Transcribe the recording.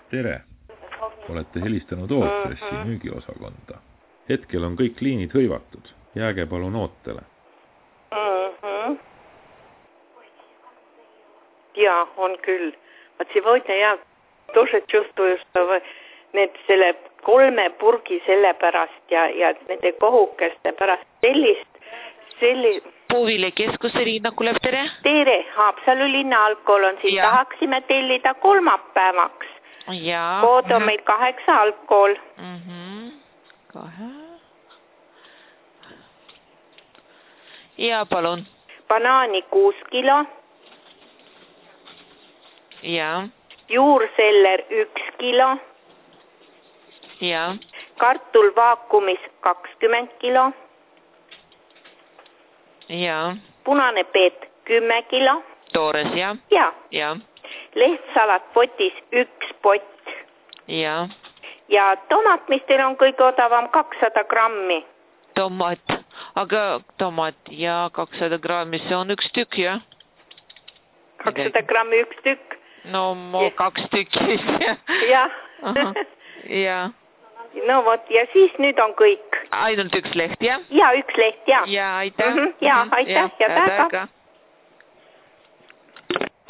Tere! Olete helistanud Ootressi müügiosakonda. Hetkel on kõik liinid hõivatud. Jääge palun ootele. Ja, on küll. Вот сегодня я тоже чувствую, что need selle 3 purgi selle pärast ja nende kohukeste pärast sellist Puuviljakeskuse Riina Kulev, tere! Tere! Haapsalu linna algkool on siin. Tahaksime tellida kolmapäevaks. Kood on meil 8 algkool. 2. Ja palun. Banaani 6 kilo. Ja. Juurseller 1 kilo. Ja. Kartul vaakumis 20 kilo. Ja. Punane peet 10 kilo. Toores, ja. Ja. Ja. Lehtsalat potis 1 pott. Ja. Ja tomat, mis teil on kõige odavam, 200 grammi. Tomat. Aga tomat ja 200 grammi, see on 1 tükk, jah? 200 grammi 1 tükk. No, 2 tükki. Jah. Ja. No vot, ja siis nüüd on kõik. Ainult 1 leht, jah? Ja 1 leht, jah. Ja, aitäh. Ja, aitäh ja täga.